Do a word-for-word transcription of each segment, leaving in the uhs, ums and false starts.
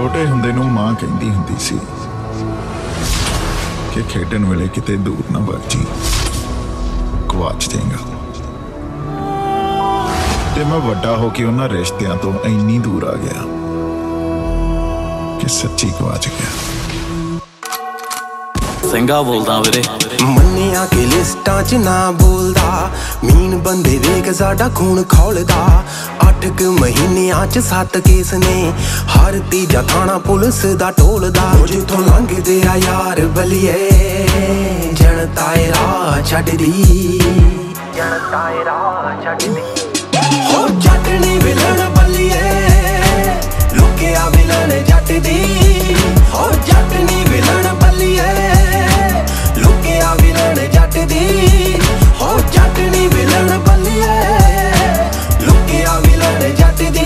छोटे हुंदे नूं मां कहंदी हुंदी सी कि खेडण वेले किते दूर ना वग जी, गवाच देंगा। ते मैं वड्डा हो के उन्हां रिश्तियां तो इन्नी दूर आ गया कि सच्ची गवाच गया। ਸਿੰਘਾ ਬੋਲਦਾ ਵੀਰੇ ਮੰਨਿਆ ਕਿ ਲਿਸਟਾਂ 'ਚ ਨਾ ਬੋਲਦਾ, ਮੀਨ ਬੰਦੇ ਵੇਖ ਸਾਡਾ ਖੂਨ ਖੌਲਦਾ। ਅੱਠ ਕੁ ਮਹੀਨਿਆਂ 'ਚ ਸੱਤ ਕੇਸ ਨੇ, ਹਰ ਤੀਜਾ ਥਾਣਾ ਪੁਲਿਸ ਦਾ ਟੋਲਦਾ। ਜਿੱਥੋਂ ਲੰਘਦੇ ਆ ਯਾਰ ਬਲੀਏ, ਜਨਤਾ ਏ ਰਾਹ ਛੱਡਦੀ, ਜਨਤਾ ਏ ਰਾਹ ਛੱਡਦੀ। ਹੋ ਜੱਟ ਨੀ ਵਿਲਣ ਬਲੀਏ, ਲੁਕਿਆ ਵਿਲਣ ਜੱਟ ਦੀ। ਹੋ ਜੱਟ ਨੀ ਵਿਲਣ ਬਲੀਏ, ਲੁਕਿਆ ਵਿਲਣ ਜੱਟ ਦੀ। ਹੋ ਜੱਟ ਨੀ ਵਿਲਣ ਬਲੀਏ, ਲੁਕਿਆ ਵਿਲਣ ਜੱਟ ਦੀ।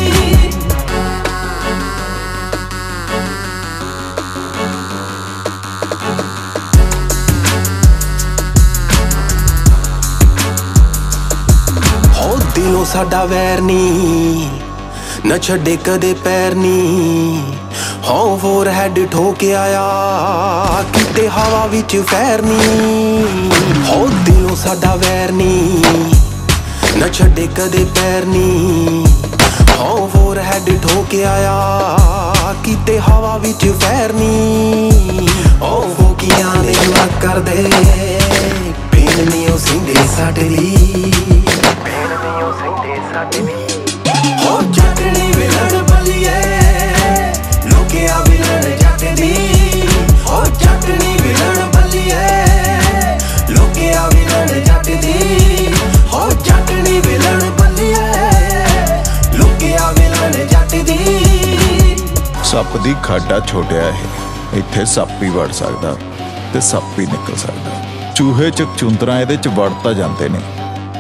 ਹੋ ਦਿਲੋਂ ਸਾਡਾ ਵੈਰ ਨੀ, ਨਾ ਛੱਡੇ ਕਦੇ ਪੈਰ ਨੀ। ਹੋ ਫੋਰ ਹੈਡ ਠੋਕੇ ਆਇਆ, ਕਿਤੇ ਹਵਾ ਵਿੱਚ ਫੈਰ ਨੀ। ਹੋ ਦਿਲੋਂ ਸਾਡਾ ਵੈਰ ਨੀ, ਨਾ ਛੱਡੇ ਕਦੇ ਪੈਰ ਨੀ। ਹੋ ਫੋਰ ਹੈਡ ਠੋਕੇ ਆਇਆ, ਕਿਤੇ ਹਵਾ ਵਿੱਚ ਫੈਰ ਨੀ। ਹੋ ਫੋਕੀਆਂ ਨੇ ਨਾ ਕਰਦੇ, ਪੀਣ ਨੀ ਉਹ ਸਿੰਦੇ ਸਾਡੇ ਲਈ, ਪੀਣ ਨੀ ਉਹ ਸਿੰਦੇ ਸਾਡੇ ਲਈ। ਹੋ ਜੱਟ ਨੀ ਵਿਲਣ ਬਲੀਏ, ਲੁਕਿਆ ਵਿਲਣ ਜੱਟ ਦੀ। ਹੋ ਜੱਟ ਨੀ ਵਿਲਣ ਬਲੀਏ, ਲੁਕਿਆ ਵਿਲਣ ਜੱਟ ਦੀ। ਹੋ ਜੱਟ ਨੀ ਵਿਲਣ ਬਲੀਏ, ਲੁਕਿਆ ਵਿਲਣ ਜੱਟ ਦੀ। ਸੱਪ ਦੀ ਖਾਡਾ ਛੋਟਿਆ ਇਹ, ਇੱਥੇ ਸੱਪ ਹੀ ਵੜ ਸਕਦਾ ਤੇ ਸੱਪ ਹੀ ਨਿਕਲ ਸਕਦਾ। ਚੂਹੇ ਚ ਚੁੰਦਰਾਂ ਇਹਦੇ ਚ ਵੜ ਤਾਂ ਜਾਂਦੇ ਨੇ,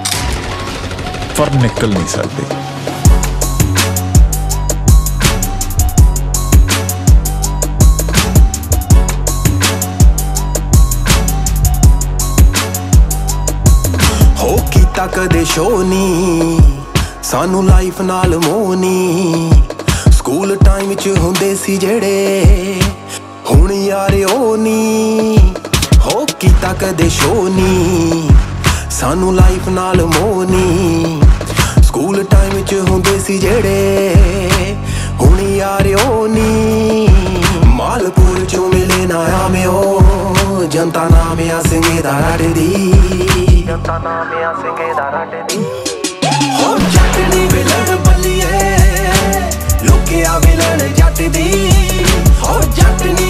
ਪਰ ਨਿਕਲ ਨਹੀਂ ਸਕਦੇ। ਹੋ ਕੀਤਾ ਕਦੇ ਸ਼ੋ ਨੀ, ਸਾਨੂੰ ਲਾਈਫ ਨਾਲ ਮੋਹ ਨੀ। ਸਕੂਲ ਟਾਈਮ 'ਚ ਹੁੰਦੇ ਸੀ ਜਿਹੜੇ, ਹੁਣ ਯਾਰ ਉਹ ਨੀ। ਹੋ ਕੀਤਾ ਕਦੇ ਸ਼ੋ ਨੀ, ਸਾਨੂੰ ਲਾਈਫ ਨਾਲ ਮੋਹ ਨੀ। ਸਕੂਲ ਟਾਈਮ 'ਚ ਹੁੰਦੇ ਸੀ ਜਿਹੜੇ, ਹੁਣ ਯਾਰ ਉਹ ਨੀ। ਮਾਲਪੁਰ 'ਚੋਂ ਮਿਲੇ ਨਾ ਆਵੇਂ ਉਹ, ਜਨਤਾ ਨਾਮ ਆ ਸਿੰਘੇ ਦਾ ਰੱਟਦੀ, ਜਨਤਾ ਨਾਮ ਆ ਸਿੰਘੇ ਦਾ ਰੱਟਦੀ। ਹੋ ਜੱਟ ਨੀ ਵਿਲਣ ਬਲੀਏ, ਲੁਕਿਆ ਵਿਲਣ ਜੱਟ ਦੀ। ਹੋ ਜੱਟ ਨੀ